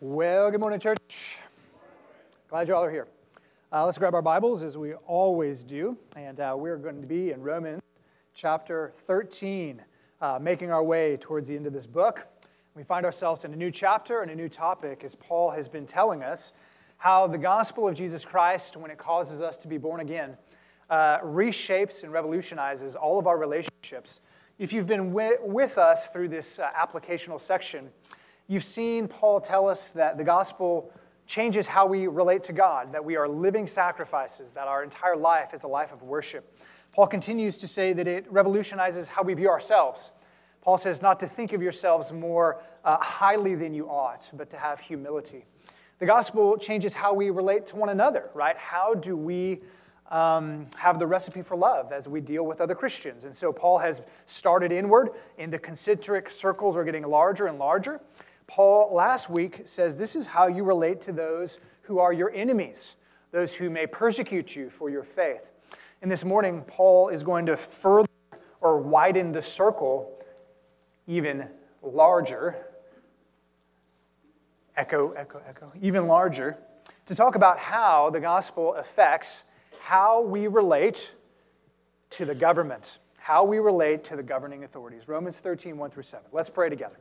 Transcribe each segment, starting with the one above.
Well, good morning, church. Glad you all are here. Let's grab our Bibles, as we always do, and we're going to be in Romans chapter 13, making our way towards the end of this book. We find ourselves in a new chapter and a new topic, as Paul has been telling us how the gospel of Jesus Christ, when it causes us to be born again, reshapes and revolutionizes all of our relationships. If you've been with us through this applicational section, you've seen Paul tell us that the gospel changes how we relate to God, that we are living sacrifices, that our entire life is a life of worship. Paul continues to say that it revolutionizes how we view ourselves. Paul says not to think of yourselves more highly than you ought, but to have humility. The gospel changes how we relate to one another, right? How do we have the recipe for love as we deal with other Christians? And so Paul has started inward, and the concentric circles are getting larger and larger. Paul, last week, says this is how you relate to those who are your enemies, those who may persecute you for your faith. And this morning, Paul is going to further or widen the circle even larger, even larger, to talk about how the gospel affects how we relate to the government, how we relate to the governing authorities. Romans 13, 1 through 7. Let's pray together.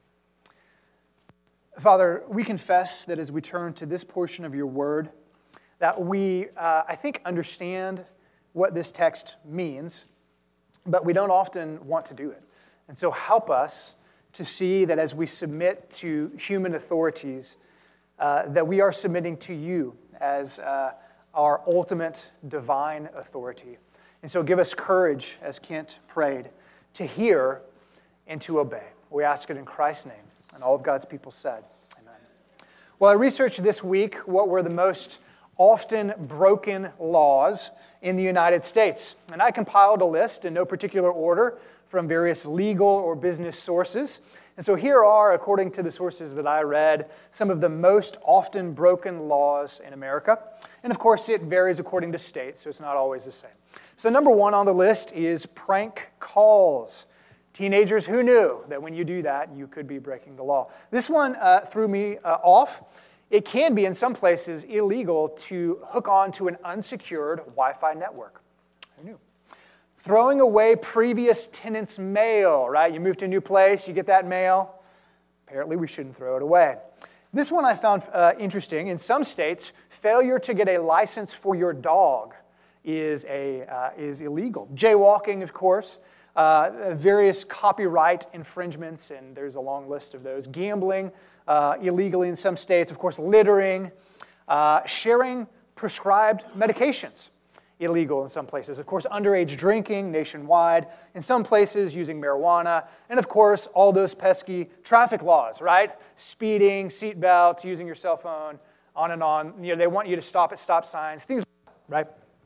Father, we confess that as we turn to this portion of your word, that we, I think, understand what this text means, but we don't often want to do it. And so help us to see that as we submit to human authorities, that we are submitting to you as our ultimate divine authority. And so give us courage, as Kent prayed, to hear and to obey. We ask it in Christ's name. And all of God's people said, amen. Well, I researched this week what were the most often broken laws in the United States. And I compiled a list in no particular order from various legal or business sources. And so here are, according to the sources that I read, some of the most often broken laws in America. And of course, it varies according to state, so it's not always the same. So number one on the list is prank calls. Teenagers, who knew that when you do that, you could be breaking the law? This one threw me off. It can be, in some places, illegal to hook on to an unsecured Wi-Fi network. Who knew? Throwing away previous tenants' mail, right? You move to a new place, you get that mail. Apparently, we shouldn't throw it away. This one I found interesting. In some states, failure to get a license for your dog is illegal. Jaywalking, of course. Various copyright infringements, and there's a long list of those. Gambling, illegally in some states. Of course, littering. Sharing prescribed medications, illegal in some places. Of course, underage drinking nationwide. In some places, using marijuana. And of course, all those pesky traffic laws, right? Speeding, seatbelt, using your cell phone, on and on. You know, they want you to stop at stop signs, things like that, right?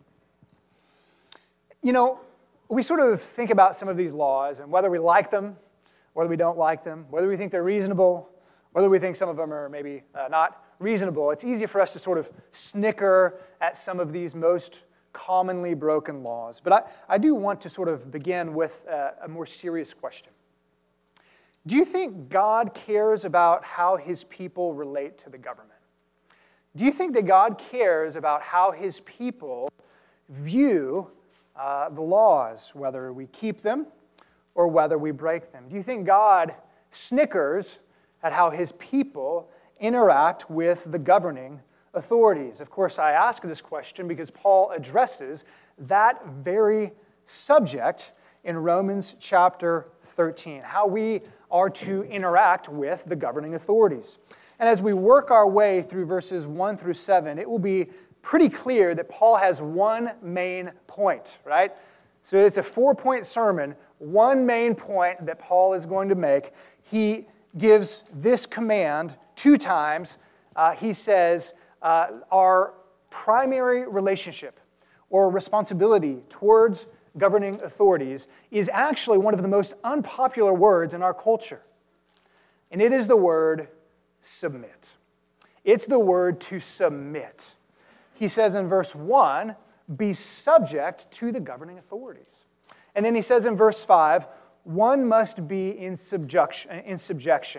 You know, we sort of think about some of these laws and whether we like them, whether we don't like them, whether we think they're reasonable, whether we think some of them are maybe not reasonable. It's easy for us to sort of snicker at some of these most commonly broken laws. But I do want to sort of begin with a more serious question. Do you think God cares about how his people relate to the government? Do you think that God cares about how his people view the laws, whether we keep them or whether we break them? Do you think God snickers at how his people interact with the governing authorities? Of course, I ask this question because Paul addresses that very subject in Romans chapter 13, how we are to interact with the governing authorities. And as we work our way through verses 1 through 7, it will be pretty clear that Paul has one main point, right? So it's a 4-point sermon, one main point that Paul is going to make. He gives this command 2 times. He says, our primary relationship or responsibility towards governing authorities is actually one of the most unpopular words in our culture. And it is the word submit. It's the word to submit. He says in verse 1, be subject to the governing authorities. And then he says in verse 5, one must be in subjection.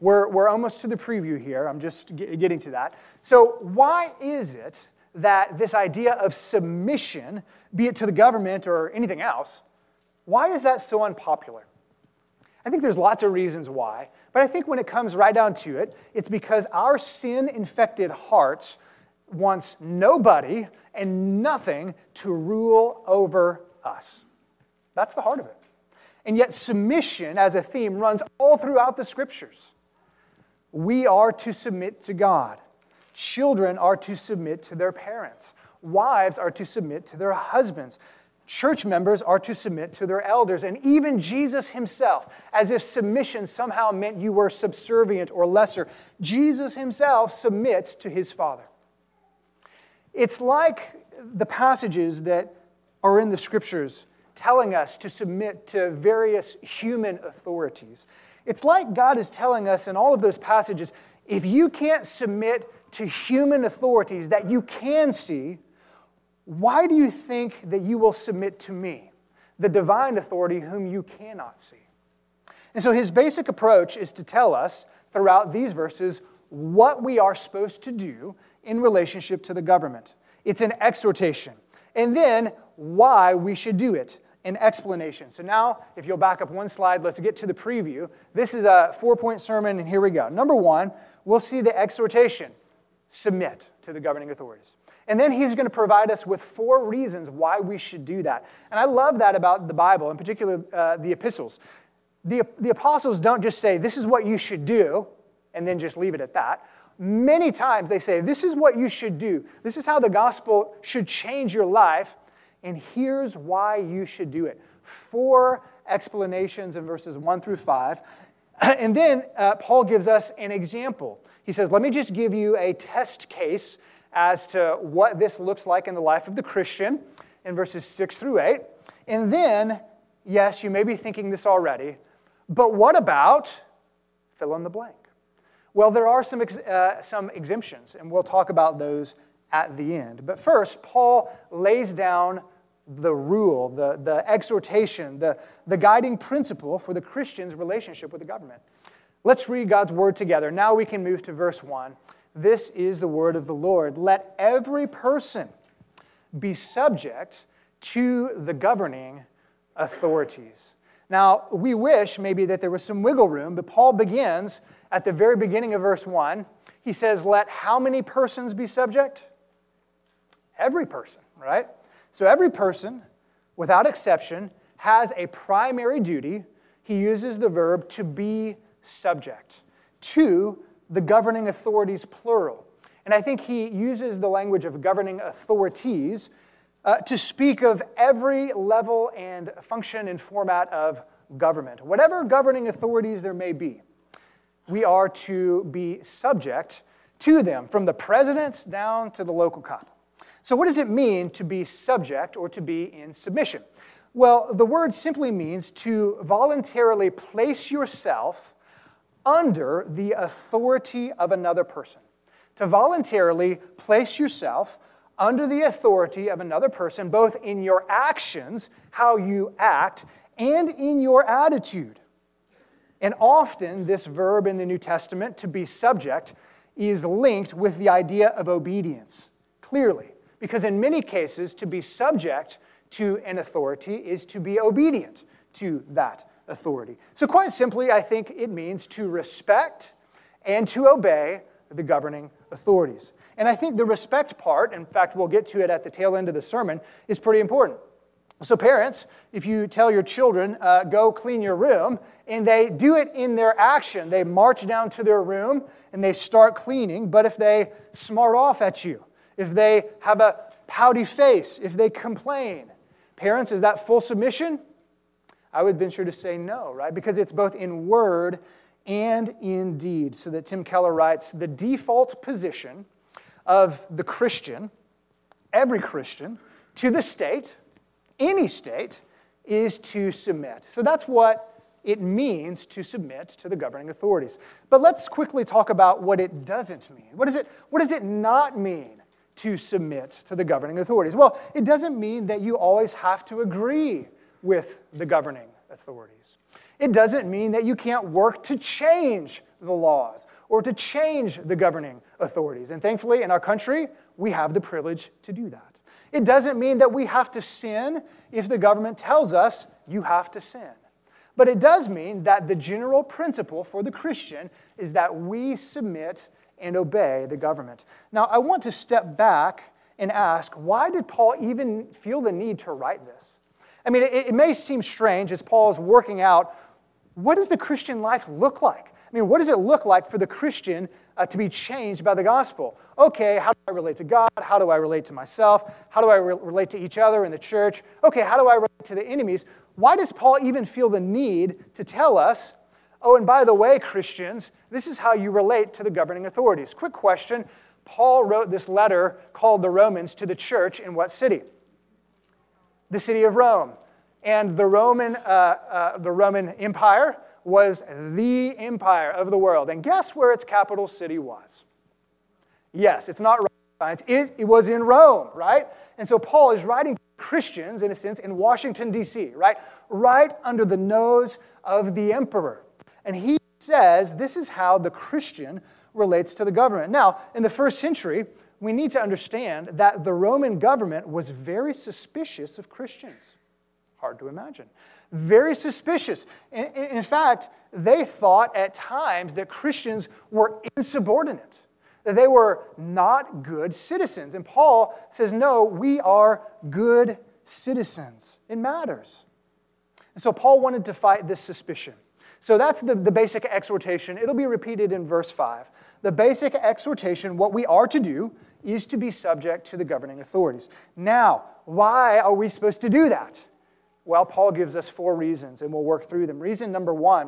We're almost to the preview here. I'm just getting to that. So why is it that this idea of submission, be it to the government or anything else, why is that so unpopular? I think there's lots of reasons why, but I think when it comes right down to it, it's because our sin-infected hearts wants nobody and nothing to rule over us. That's the heart of it. And yet submission as a theme runs all throughout the Scriptures. We are to submit to God. Children are to submit to their parents. Wives are to submit to their husbands. Church members are to submit to their elders. And even Jesus himself, as if submission somehow meant you were subservient or lesser, Jesus himself submits to his Father. It's like the passages that are in the Scriptures telling us to submit to various human authorities. It's like God is telling us in all of those passages, if you can't submit to human authorities that you can see, why do you think that you will submit to me, the divine authority whom you cannot see? And so his basic approach is to tell us throughout these verses what we are supposed to do in relationship to the government. It's an exhortation. And then why we should do it, an explanation. So now, if you'll back up one slide, let's get to the preview. This is a 4-point sermon, and here we go. Number 1, we'll see the exhortation. Submit to the governing authorities. And then he's going to provide us with 4 reasons why we should do that. And I love that about the Bible, in particular the epistles. The apostles don't just say, this is what you should do, and then just leave it at that. Many times they say, this is what you should do. This is how the gospel should change your life, and here's why you should do it. 4 explanations in verses 1 through 5. And then Paul gives us an example. He says, let me just give you a test case as to what this looks like in the life of the Christian in verses 6 through 8. And then, yes, you may be thinking this already, but what about fill in the blank? Well, there are some exemptions, and we'll talk about those at the end. But first, Paul lays down the rule, the exhortation, the guiding principle for the Christian's relationship with the government. Let's read God's word together. Now we can move to verse 1. This is the word of the Lord. Let every person be subject to the governing authorities. Now, we wish maybe that there was some wiggle room, but Paul begins at the very beginning of verse 1. He says, let how many persons be subject? Every person, right? So every person, without exception, has a primary duty. He uses the verb to be subject to the governing authorities, plural. And I think he uses the language of governing authorities to speak of every level and function and format of government. Whatever governing authorities there may be, we are to be subject to them, from the president down to the local cop. So what does it mean to be subject or to be in submission? Well, the word simply means to voluntarily place yourself under the authority of another person. To voluntarily place yourself under the authority of another person, both in your actions, how you act, and in your attitude. And often this verb in the New Testament, to be subject, is linked with the idea of obedience, clearly. Because in many cases, to be subject to an authority is to be obedient to that authority. So quite simply, I think it means to respect and to obey the governing authorities. And I think the respect part, in fact, we'll get to it at the tail end of the sermon, is pretty important. So parents, if you tell your children, go clean your room, and they do it in their action, they march down to their room and they start cleaning, but if they smart off at you, if they have a pouty face, if they complain, parents, is that full submission? I would venture to say no, right? Because it's both in word and in deed. So that Tim Keller writes, the default position of the Christian, every Christian, to the state, any state, is to submit. So that's what it means to submit to the governing authorities. But let's quickly talk about what it doesn't mean. What does it not mean to submit to the governing authorities? Well, it doesn't mean that you always have to agree with the governing authorities. It doesn't mean that you can't work to change the laws or to change the governing authorities. And thankfully, in our country, we have the privilege to do that. It doesn't mean that we have to sin if the government tells us you have to sin. But it does mean that the general principle for the Christian is that we submit and obey the government. Now, I want to step back and ask, why did Paul even feel the need to write this? I mean, it may seem strange as Paul is working out, what does the Christian life look like? I mean, what does it look like for the Christian to be changed by the gospel? Okay, how do I relate to God? How do I relate to myself? How do I relate to each other in the church? Okay, how do I relate to the enemies? Why does Paul even feel the need to tell us, oh, and by the way, Christians, this is how you relate to the governing authorities? Quick question. Paul wrote this letter called the Romans to the church in what city? The city of Rome. And the Roman Empire was the empire of the world. And guess where its capital city was? Yes, it's not science. It was in Rome, right? And so Paul is writing to Christians, in a sense, in Washington, D.C., right? Right under the nose of the emperor. And he says this is how the Christian relates to the government. Now, in the first century, we need to understand that the Roman government was very suspicious of Christians. Hard to imagine. Very suspicious. In fact, they thought at times that Christians were insubordinate, that they were not good citizens. And Paul says, no, we are good citizens. It matters. And so Paul wanted to fight this suspicion. So that's the basic exhortation. It'll be repeated in verse 5. The basic exhortation, what we are to do, is to be subject to the governing authorities. Now, why are we supposed to do that? Well, Paul gives us 4 reasons, and we'll work through them. Reason number one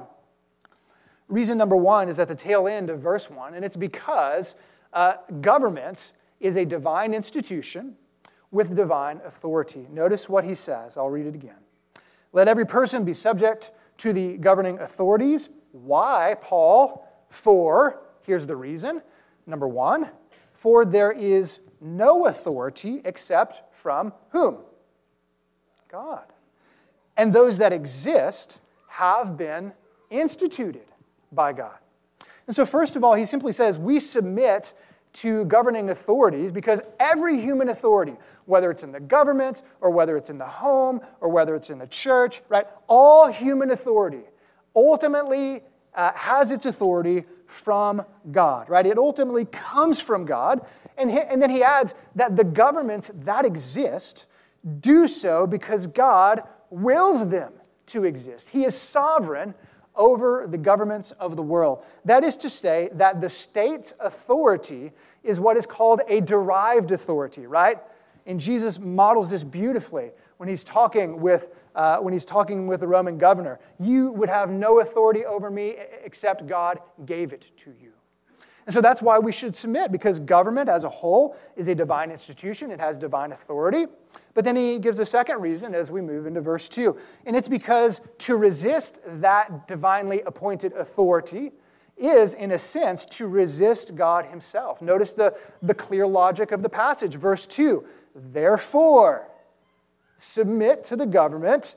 is at the tail end of verse 1, and it's because government is a divine institution with divine authority. Notice what he says. I'll read it again. Let every person be subject to the governing authorities. Why, Paul? For, here's the reason. Number 1, for there is no authority except from whom? God. And those that exist have been instituted by God. And so first of all, he simply says we submit to governing authorities because every human authority, whether it's in the government or whether it's in the home or whether it's in the church, right? All human authority ultimately has its authority from God, right? It ultimately comes from God. And then he adds that the governments that exist do so because God wills them to exist. He is sovereign over the governments of the world. That is to say that the state's authority is what is called a derived authority, right? And Jesus models this beautifully when he's talking with the Roman governor. You would have no authority over me except God gave it to you. And so that's why we should submit, because government as a whole is a divine institution. It has divine authority. But then he gives a second reason as we move into verse 2. And it's because to resist that divinely appointed authority is, in a sense, to resist God himself. Notice the clear logic of the passage. Verse 2, therefore, submit to the government.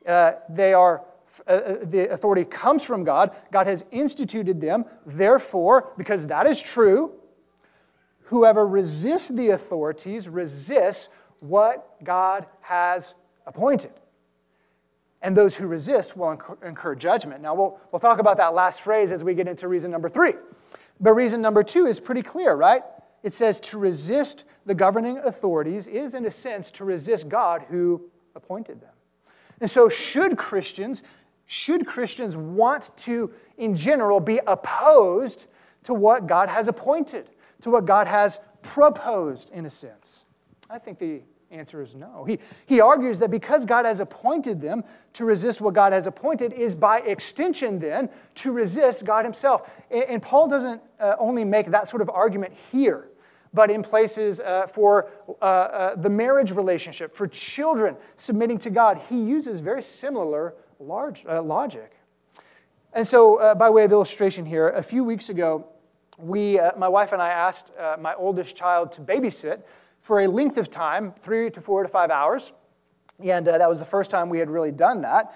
The authority comes from God. God has instituted them. Therefore, because that is true, whoever resists the authorities resists what God has appointed. And those who resist will incur judgment. Now, we'll talk about that last phrase as we get into reason number 3. But reason number 2 is pretty clear, right? It says to resist the governing authorities is, in a sense, to resist God who appointed them. And so should Christians want to, in general, be opposed to what God has appointed, to what God has proposed, in a sense? I think the answer is no. He argues that because God has appointed them, to resist what God has appointed is by extension then to resist God himself. And Paul doesn't only make that sort of argument here, but in places for the marriage relationship, for children submitting to God, he uses very similar logic. And so, by way of illustration here, a few weeks ago, my wife and I asked my oldest child to babysit for a length of time, 3 to 4 to 5 hours. And that was the first time we had really done that.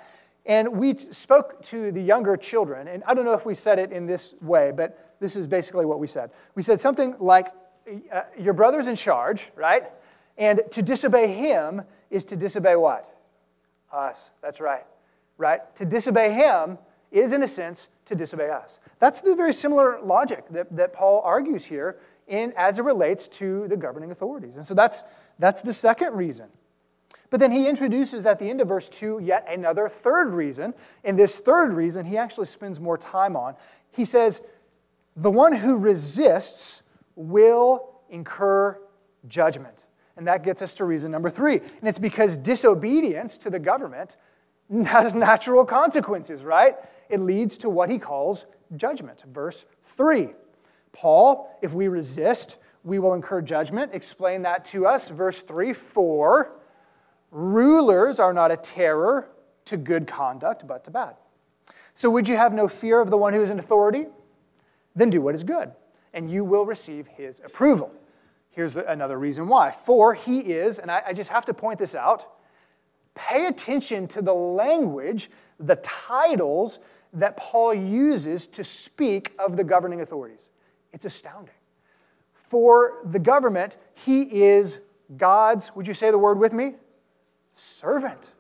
And we spoke to the younger children, and I don't know if we said it in this way, but this is basically what we said. We said something like, your brother's in charge, right? And to disobey him is to disobey what? Us. That's right. Right? To disobey him is, in a sense, to disobey us. That's the very similar logic that Paul argues here as it relates to the governing authorities. And so that's the second reason. But then he introduces at the end of verse 2 yet another third reason. And this third reason he actually spends more time on. He says, the one who resists will incur judgment. And that gets us to reason number 3. And it's because disobedience to the government has natural consequences, right? It leads to what he calls judgment. Verse 3. Paul, if we resist, we will incur judgment. Explain that to us. Verse 3, for rulers are not a terror to good conduct, but to bad. So would you have no fear of the one who is in authority? Then do what is good, and you will receive his approval. Here's another reason why. For he is, and I just have to point this out, pay attention to the language, the titles that Paul uses to speak of the governing authorities. It's astounding. For the government, he is God's, would you say the word with me? Servant.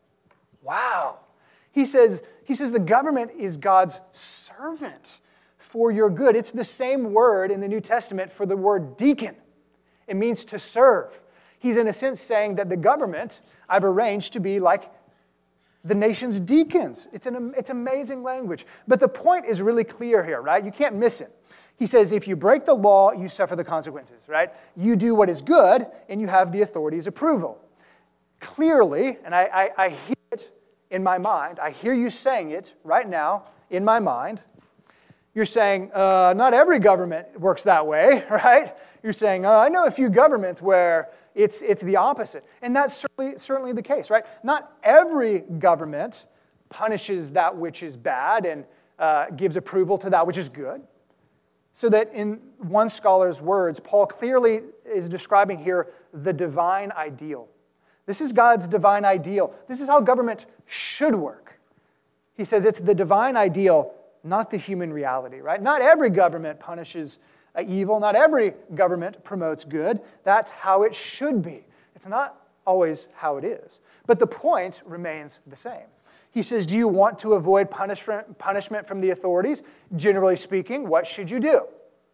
Wow. He says the government is God's servant for your good. It's the same word in the New Testament for the word deacon. It means to serve. He's in a sense saying that the government I've arranged to be like the nation's deacons. It's amazing language. But the point is really clear here, right? You can't miss it. He says if you break the law, you suffer the consequences, right? You do what is good, and you have the authority's approval. Clearly, and I hear it in my mind, I hear you saying it right now in my mind. You're saying, not every government works that way, right? You're saying, I know a few governments where it's the opposite. And that's certainly the case, right? Not every government punishes that which is bad and gives approval to that which is good. So that in one scholar's words, Paul clearly is describing here the divine ideal. This is God's divine ideal. This is how government should work. He says it's the divine ideal, not the human reality, right? Not every government punishes evil. Not every government promotes good. That's how it should be. It's not always how it is. But the point remains the same. He says, do you want to avoid punishment from the authorities? Generally speaking, what should you do?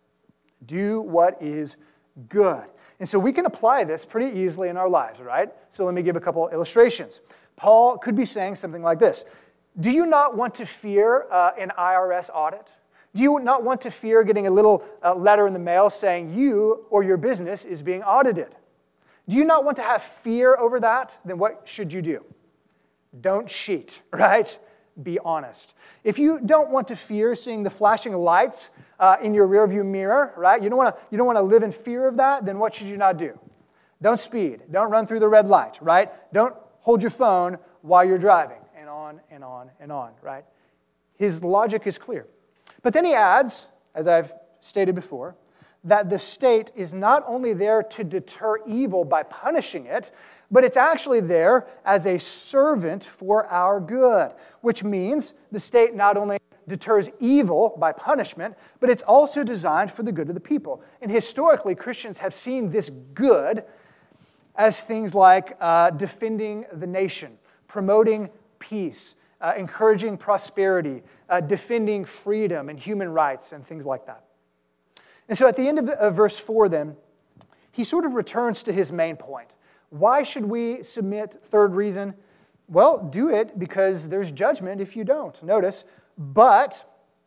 Do what is good. And so we can apply this pretty easily in our lives, right? So let me give a couple illustrations. Paul could be saying something like this. Do you not want to fear an IRS audit? Do you not want to fear getting a little letter in the mail saying you or your business is being audited? Do you not want to have fear over that? Then what should you do? Don't cheat, right? Be honest. If you don't want to fear seeing the flashing lights in your rearview mirror, right? You don't want to live in fear of that, then what should you not do? Don't speed. Don't run through the red light, right? Don't hold your phone while you're driving, and on and on and on, right? His logic is clear. But then he adds, as I've stated before, that the state is not only there to deter evil by punishing it, but it's actually there as a servant for our good, which means the state not only deters evil by punishment, but it's also designed for the good of the people. And historically, Christians have seen this good as things like defending the nation, promoting peace, encouraging prosperity, defending freedom and human rights, and things like that. And so at the end of verse 4 then, he sort of returns to his main point. Why should we submit? Third reason, well, do it because there's judgment if you don't. Notice, but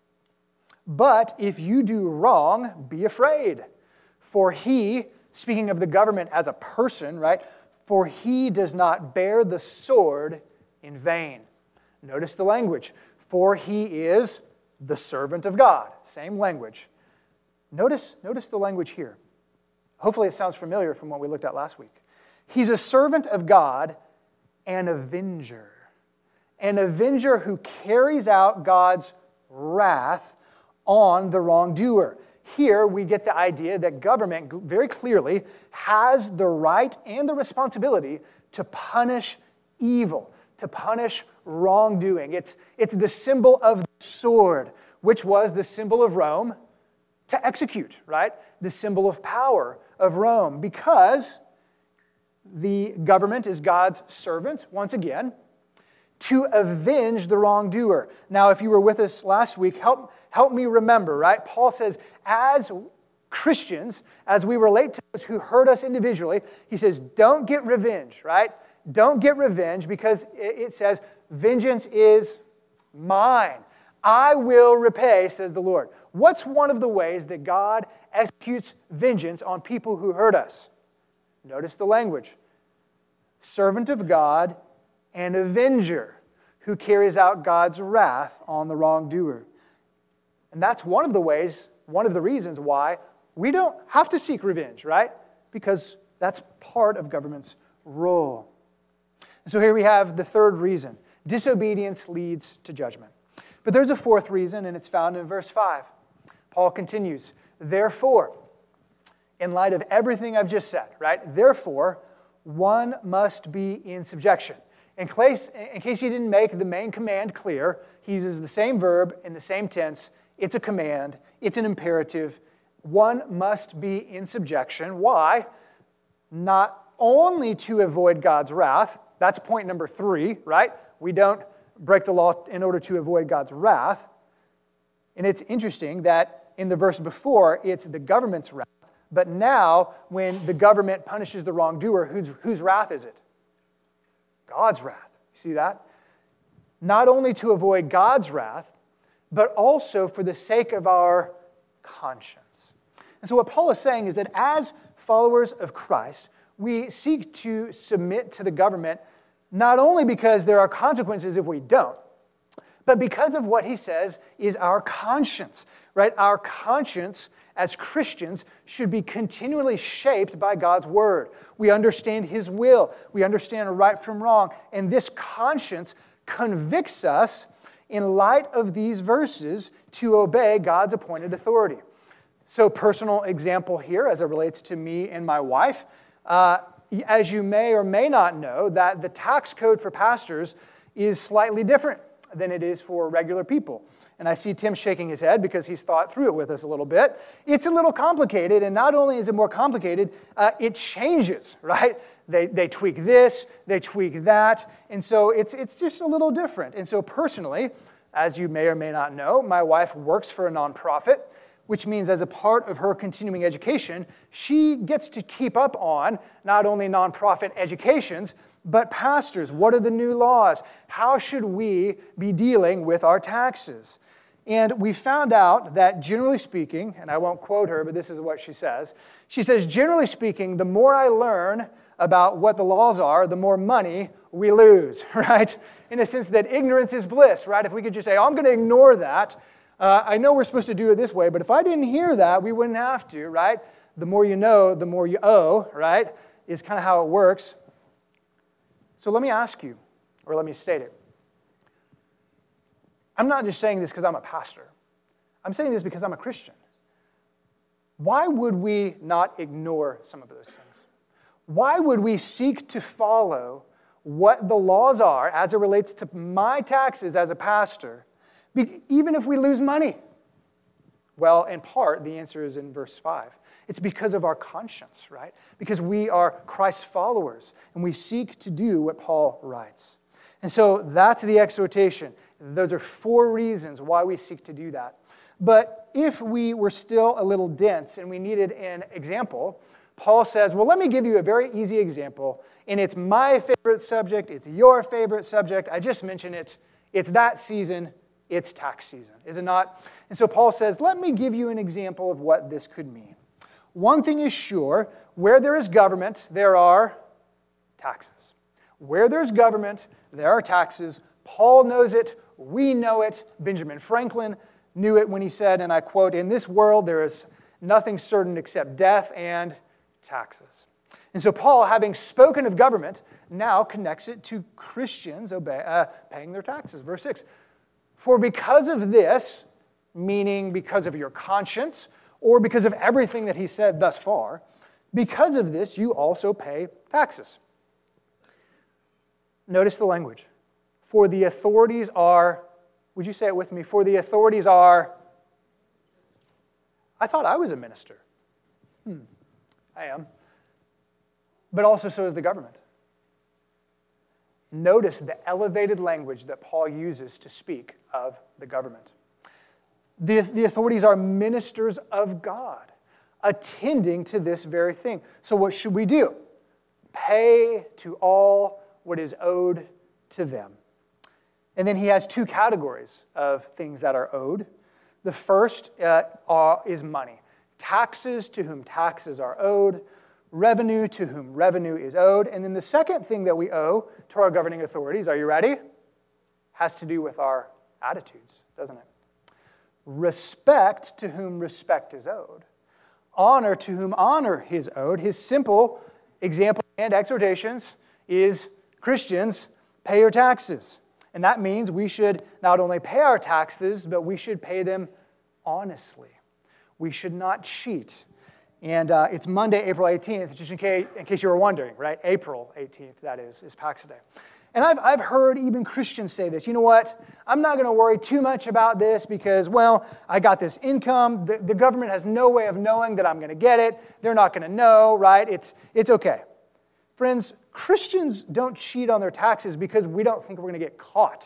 if you do wrong, be afraid. For he, speaking of the government as a person, right? For he does not bear the sword in vain. Notice the language. For he is the servant of God. Same language. Notice the language here. Hopefully it sounds familiar from what we looked at last week. He's a servant of God, an avenger. An avenger who carries out God's wrath on the wrongdoer. Here we get the idea that government very clearly has the right and the responsibility to punish evil, to punish wrongdoing. It's the symbol of the sword, which was the symbol of Rome to execute, right? The symbol of power of Rome, because the government is God's servant, once again, to avenge the wrongdoer. Now, if you were with us last week, help me remember, right? Paul says, as Christians, as we relate to those who hurt us individually, he says, don't get revenge, right? Don't get revenge, because it says, vengeance is mine. I will repay, says the Lord. What's one of the ways that God executes vengeance on people who hurt us? Notice the language. Servant of God and avenger who carries out God's wrath on the wrongdoer. And that's one of the ways, one of the reasons why we don't have to seek revenge, right? Because that's part of government's role. And so here we have the third reason. Disobedience leads to judgment. But there's a fourth reason, and it's found in verse 5. Paul continues, therefore, in light of everything I've just said, right? Therefore, one must be in subjection. In case he didn't make the main command clear, he uses the same verb in the same tense. It's a command. It's an imperative. One must be in subjection. Why? Not only to avoid God's wrath. That's point number 3, right? We don't break the law in order to avoid God's wrath. And it's interesting that in the verse before, it's the government's wrath. But now, when the government punishes the wrongdoer, whose wrath is it? God's wrath. You see that? Not only to avoid God's wrath, but also for the sake of our conscience. And so what Paul is saying is that as followers of Christ, we seek to submit to the government not only because there are consequences if we don't, but because of what he says is our conscience, right? Our conscience as Christians should be continually shaped by God's word. We understand his will. We understand right from wrong. And this conscience convicts us in light of these verses to obey God's appointed authority. So personal example here as it relates to me and my wife. As you may or may not know, that the tax code for pastors is slightly different than it is for regular people. And I see Tim shaking his head because he's thought through it with us a little bit. It's a little complicated, and not only is it more complicated, it changes, right? They tweak this, they tweak that, and so it's just a little different. And so personally, as you may or may not know, my wife works for a nonprofit, which means as a part of her continuing education, she gets to keep up on not only nonprofit educations, but pastors. What are the new laws? How should we be dealing with our taxes? And we found out that generally speaking, and I won't quote her, but this is what she says. She says, generally speaking, the more I learn about what the laws are, the more money we lose, right? In a sense that ignorance is bliss, right? If we could just say, oh, I'm going to ignore that. I know we're supposed to do it this way, but if I didn't hear that, we wouldn't have to, right? The more you know, the more you owe, right? Is kind of how it works. So let me ask you, or let me state it. I'm not just saying this because I'm a pastor. I'm saying this because I'm a Christian. Why would we not ignore some of those things? Why would we seek to follow what the laws are as it relates to my taxes as a pastor, even if we lose money? Well, in part, the answer is in verse 5. It's because of our conscience, right? Because we are Christ followers, and we seek to do what Paul writes. And so that's the exhortation. Those are 4 reasons why we seek to do that. But if we were still a little dense and we needed an example, Paul says, well, let me give you a very easy example, and it's my favorite subject, it's your favorite subject, I just mentioned it, it's that season, it's tax season, is it not? And so Paul says, let me give you an example of what this could mean. One thing is sure, where there is government, there are taxes. Where there's government, there are taxes. Paul knows it, we know it. Benjamin Franklin knew it when he said, and I quote, in this world there is nothing certain except death and taxes. And so Paul, having spoken of government, now connects it to Christians paying their taxes. Verse 6, for because of this, meaning because of your conscience, or because of everything that he said thus far, because of this you also pay taxes. Notice the language. For the authorities are, would you say it with me? For the authorities are, I thought I was a minister. I am. But also so is the government. Notice the elevated language that Paul uses to speak of the government. The authorities are ministers of God, attending to this very thing. So what should we do? Pay to all what is owed to them. And then he has two categories of things that are owed. The first is money. Taxes to whom taxes are owed, revenue to whom revenue is owed. And then the second thing that we owe to our governing authorities, are you ready? Has to do with our attitudes, doesn't it? Respect to whom respect is owed. Honor to whom honor is owed. His simple example and exhortations is, Christians, pay your taxes. And that means we should not only pay our taxes, but we should pay them honestly. We should not cheat. And it's Monday, April 18th, just in case you were wondering, right? April 18th, that is Pax Day. And I've heard even Christians say this. You know what? I'm not going to worry too much about this because, well, I got this income. The government has no way of knowing that I'm going to get it. They're not going to know, right? It's okay. Friends, Christians don't cheat on their taxes because we don't think we're going to get caught.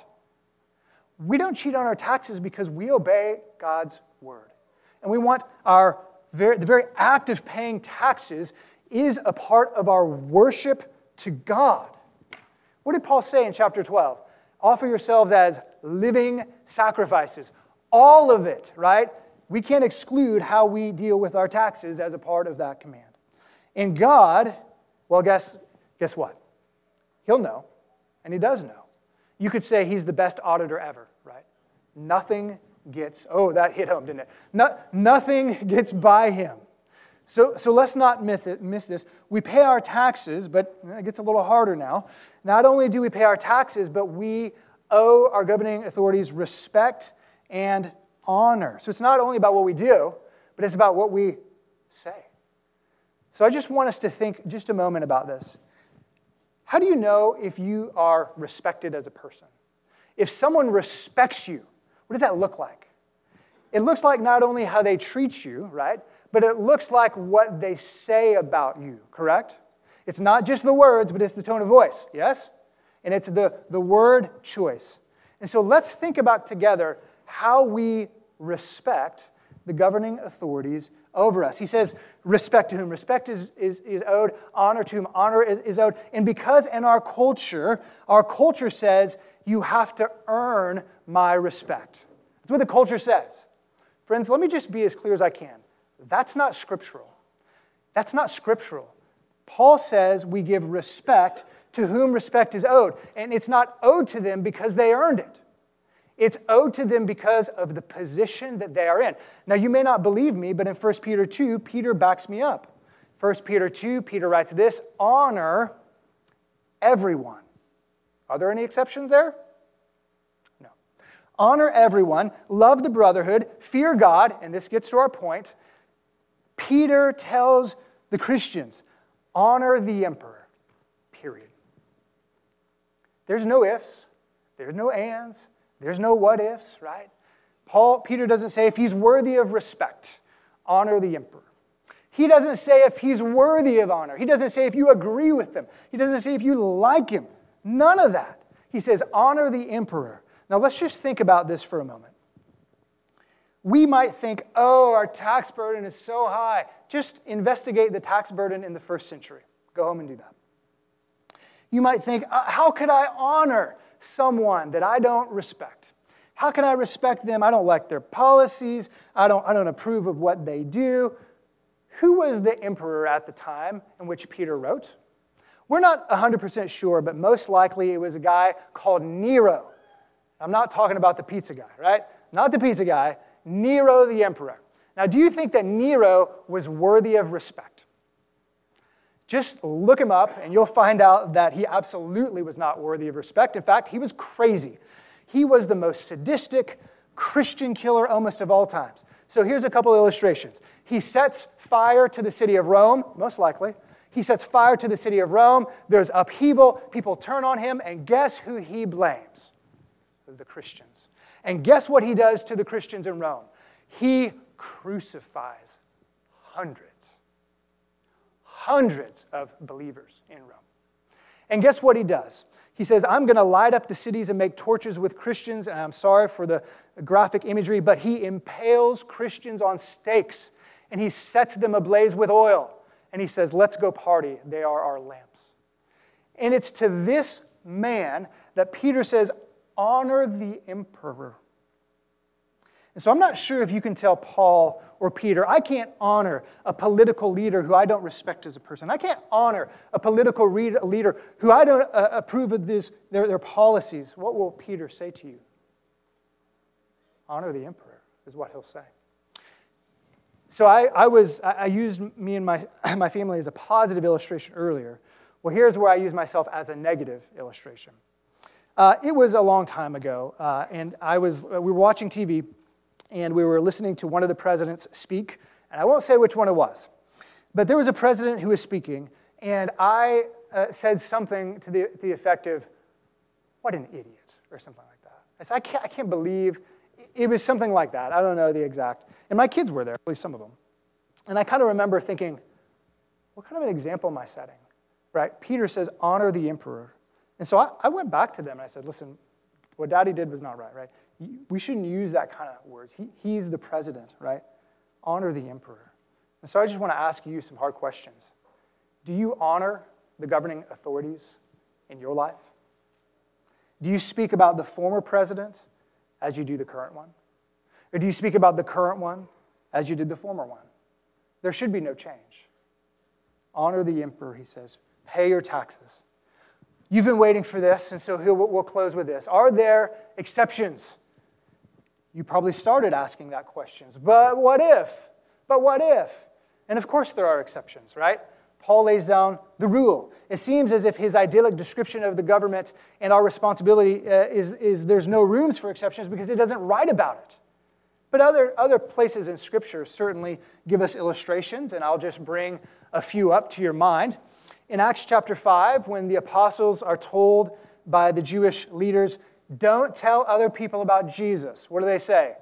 We don't cheat on our taxes because we obey God's word. And we want the very act of paying taxes is a part of our worship to God. What did Paul say in chapter 12? Offer yourselves as living sacrifices. All of it, right? We can't exclude how we deal with our taxes as a part of that command. And God, well, guess what? He'll know, and he does know. You could say he's the best auditor ever, right? Nothing gets, that hit home, didn't it? Nothing gets by him. So let's not miss this. We pay our taxes, but it gets a little harder now. Not only do we pay our taxes, but we owe our governing authorities respect and honor. So it's not only about what we do, but it's about what we say. So I just want us to think just a moment about this. How do you know if you are respected as a person? If someone respects you, what does that look like? It looks like not only how they treat you, right? But it looks like what they say about you, correct? It's not just the words, but it's the tone of voice, yes? And it's the word choice. And so let's think about together how we respect the governing authorities over us. He says, respect to whom respect is owed, honor to whom honor is owed. And because in our culture says, you have to earn my respect. That's what the culture says. Friends, let me just be as clear as I can. That's not scriptural. That's not scriptural. Paul says we give respect to whom respect is owed. And it's not owed to them because they earned it. It's owed to them because of the position that they are in. Now, you may not believe me, but in 1 Peter 2, Peter backs me up. 1 Peter 2, Peter writes this, honor everyone. Are there any exceptions there? No. Honor everyone, love the brotherhood, fear God, and this gets to our point. Peter tells the Christians, honor the emperor, period. There's no ifs, there's no ands, there's no what ifs, right? Peter doesn't say if he's worthy of respect, honor the emperor. He doesn't say if he's worthy of honor. He doesn't say if you agree with him. He doesn't say if you like him. None of that. He says honor the emperor. Now let's just think about this for a moment. We might think, our tax burden is so high. Just investigate the tax burden in the first century. Go home and do that. You might think, how could I honor someone that I don't respect? How can I respect them? I don't like their policies. I don't approve of what they do. Who was the emperor at the time in which Peter wrote? We're not 100% sure, but most likely it was a guy called Nero. I'm not talking about the pizza guy, right? Not the pizza guy. Nero the emperor. Now, do you think that Nero was worthy of respect? Just look him up, and you'll find out that he absolutely was not worthy of respect. In fact, he was crazy. He was the most sadistic Christian killer almost of all times. So here's a couple illustrations. He sets fire to the city of Rome, most likely. He sets fire to the city of Rome. There's upheaval. People turn on him, and guess who he blames? the Christians. And guess what he does to the Christians in Rome? He crucifies hundreds of believers in Rome. And guess what he does? He says, I'm going to light up the cities and make torches with Christians, and I'm sorry for the graphic imagery, but he impales Christians on stakes, and he sets them ablaze with oil, and he says, let's go party. They are our lamps. And it's to this man that Peter says, honor the emperor. And so I'm not sure if you can tell Paul or Peter, I can't honor a political leader who I don't respect as a person. I can't honor a political leader who I don't approve of their policies. What will Peter say to you? Honor the emperor is what he'll say. So I used me and my family as a positive illustration earlier. Well, here's where I use myself as a negative illustration. It was a long time ago, and we were watching TV, and we were listening to one of the presidents speak, and I won't say which one it was, but there was a president who was speaking, and I said something to the effect of, what an idiot, or something like that. I said, I can't believe, it was something like that. I don't know the exact, and my kids were there, at least some of them. And I kind of remember thinking, what kind of an example am I setting? Right? Peter says, honor the emperor. And so I went back to them and I said, listen, what Daddy did was not right? We shouldn't use that kind of words. He's the president, right? Honor the emperor. And so I just want to ask you some hard questions. Do you honor the governing authorities in your life? Do you speak about the former president as you do the current one? Or do you speak about the current one as you did the former one? There should be no change. Honor the emperor, he says. Pay your taxes. You've been waiting for this, and so we'll close with this. Are there exceptions? You probably started asking that question. But what if? But what if? And of course there are exceptions, right? Paul lays down the rule. It seems as if his idyllic description of the government and our responsibility is there's no rooms for exceptions because he doesn't write about it. But other places in Scripture certainly give us illustrations, and I'll just bring a few up to your mind. In Acts chapter 5, when the apostles are told by the Jewish leaders, don't tell other people about Jesus, what do they say?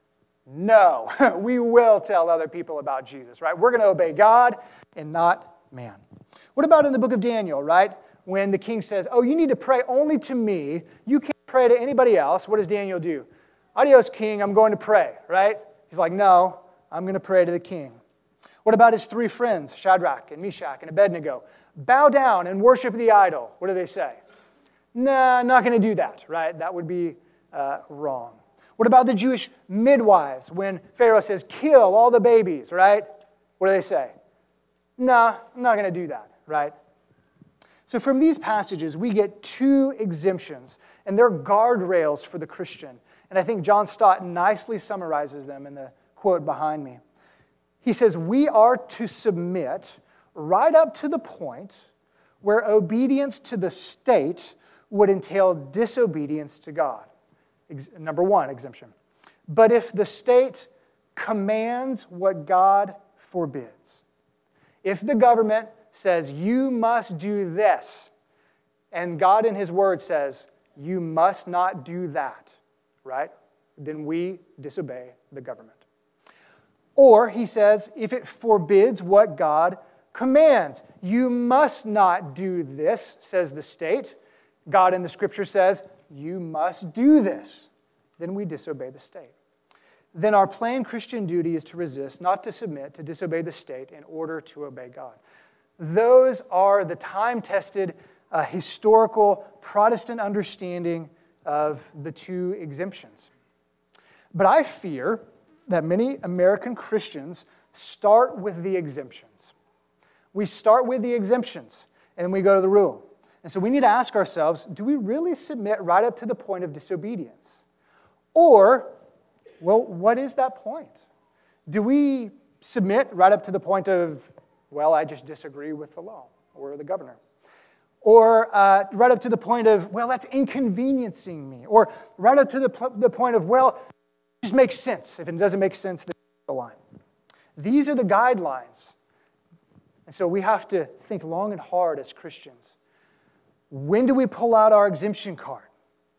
No, we will tell other people about Jesus, right? We're going to obey God and not man. What about in the book of Daniel, right? When the king says, oh, you need to pray only to me. You can't pray to anybody else. What does Daniel do? Adios, king, I'm going to pray, right? He's like, no, I'm going to pray to the king. What about his three friends, Shadrach and Meshach and Abednego? Bow down and worship the idol. What do they say? Nah, not going to do that, right? That would be wrong. What about the Jewish midwives when Pharaoh says, kill all the babies, right? What do they say? Nah, I'm not going to do that, right? So from these passages, we get two exemptions, and they're guardrails for the Christian. And I think John Stott nicely summarizes them in the quote behind me. He says, we are to submit right up to the point where obedience to the state would entail disobedience to God. Number one, exemption. But if the state commands what God forbids, if the government says, you must do this, and God in His Word says, you must not do that, right? Then we disobey the government. Or, he says, if it forbids what God commands, you must not do this, says the state. God in the Scripture says, you must do this. Then we disobey the state. Then our plain Christian duty is to resist, not to submit, to disobey the state in order to obey God. Those are the time-tested, historical Protestant understanding of the two exemptions. But I fear that many American Christians start with the exemptions. We start with the exemptions, and then we go to the rule. And so we need to ask ourselves, do we really submit right up to the point of disobedience? Or, well, what is that point? Do we submit right up to the point of, well, I just disagree with the law or the governor? Or right up to the point of, well, that's inconveniencing me. Or right up to the point of, well, it just makes sense. If it doesn't make sense, then the line. These are the guidelines. And so we have to think long and hard as Christians. When do we pull out our exemption card?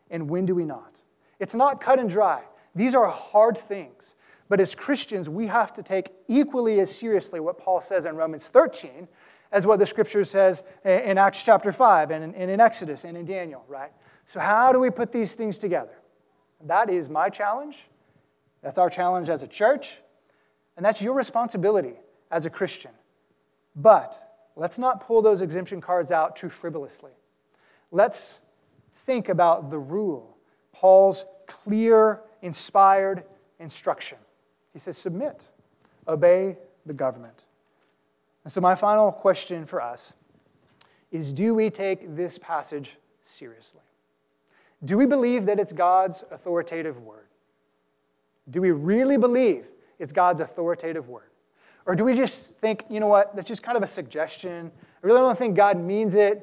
and when do we not? It's not cut and dry. These are hard things. But as Christians, we have to take equally as seriously what Paul says in Romans 13 as what the Scripture says in Acts chapter 5 and in Exodus and in Daniel, right? So how do we put these things together? That is my challenge. That's our challenge as a church. And that's your responsibility as a Christian. But let's not pull those exemption cards out too frivolously. Let's think about the rule, Paul's clear, inspired instruction. He says, submit, obey the government. And so my final question for us is, do we take this passage seriously? Do we believe that it's God's authoritative word? Do we really believe it's God's authoritative word? Or do we just think, you know what, that's just kind of a suggestion. I really don't think God means it.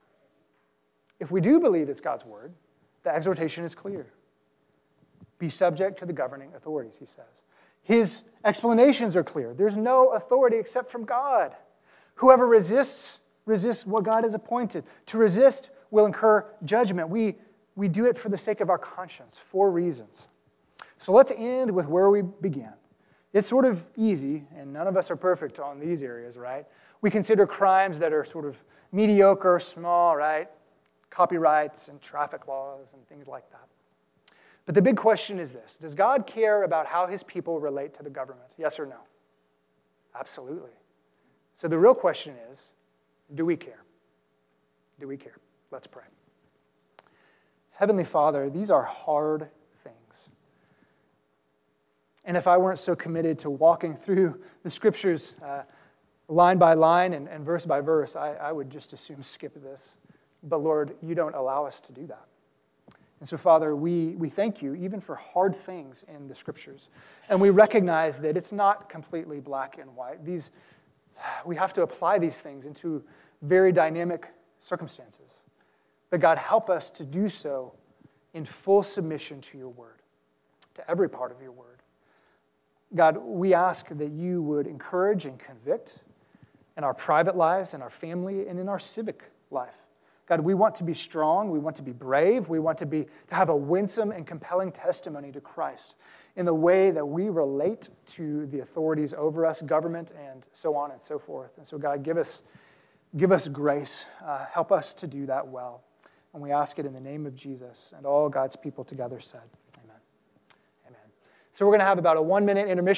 If we do believe it's God's word, the exhortation is clear. Be subject to the governing authorities, he says. His explanations are clear. There's no authority except from God. Whoever resists what God has appointed. To resist will incur judgment. We do it for the sake of our conscience, for reasons. So let's end with where we began. It's sort of easy, and none of us are perfect on these areas, right? We consider crimes that are sort of mediocre, small, right? Copyrights and traffic laws and things like that. But the big question is this: does God care about how his people relate to the government? Yes or no? Absolutely. So the real question is, do we care? Do we care? Let's pray. Heavenly Father, these are hard things. And if I weren't so committed to walking through the Scriptures line by line and verse by verse, I would just assume skip this. But Lord, you don't allow us to do that. And so, Father, we thank you even for hard things in the Scriptures. And we recognize that it's not completely black and white. We have to apply these things into very dynamic circumstances. But God, help us to do so in full submission to your word, to every part of your word. God, we ask that you would encourage and convict in our private lives, in our family, and in our civic life. God, we want to be strong, we want to be brave, we want to have a winsome and compelling testimony to Christ in the way that we relate to the authorities over us, government, and so on and so forth. And so, God, give us grace. Help us to do that well. And we ask it in the name of Jesus. And all God's people together said, amen. Amen. So we're going to have about a 1-minute intermission.